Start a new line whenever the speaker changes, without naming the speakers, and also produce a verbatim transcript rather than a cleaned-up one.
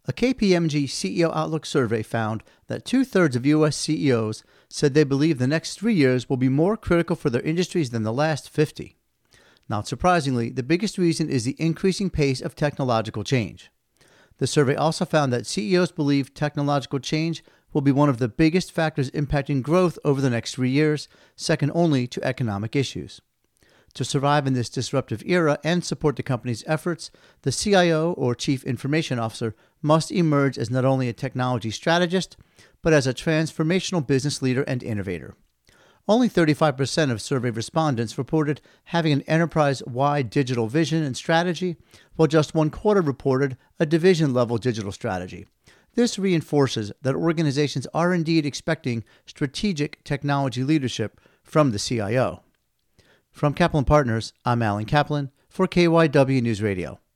A K P M G C E O Outlook survey found that two-thirds of U S C E Os said they believe the next three years will be more critical for their industries than the last fifty. Not surprisingly, the biggest reason is the increasing pace of technological change. The survey also found that C E Os believe technological change will be one of the biggest factors impacting growth over the next three years, second only to economic issues. To survive in this disruptive era and support the company's efforts, the C I O, or Chief Information Officer, must emerge as not only a technology strategist, but as a transformational business leader and innovator. Only thirty-five percent of survey respondents reported having an enterprise-wide digital vision and strategy, while just one quarter reported a division-level digital strategy. This reinforces that organizations are indeed expecting strategic technology leadership from the C I O. From Kaplan Partners, I'm Alan Kaplan for K Y W News Radio.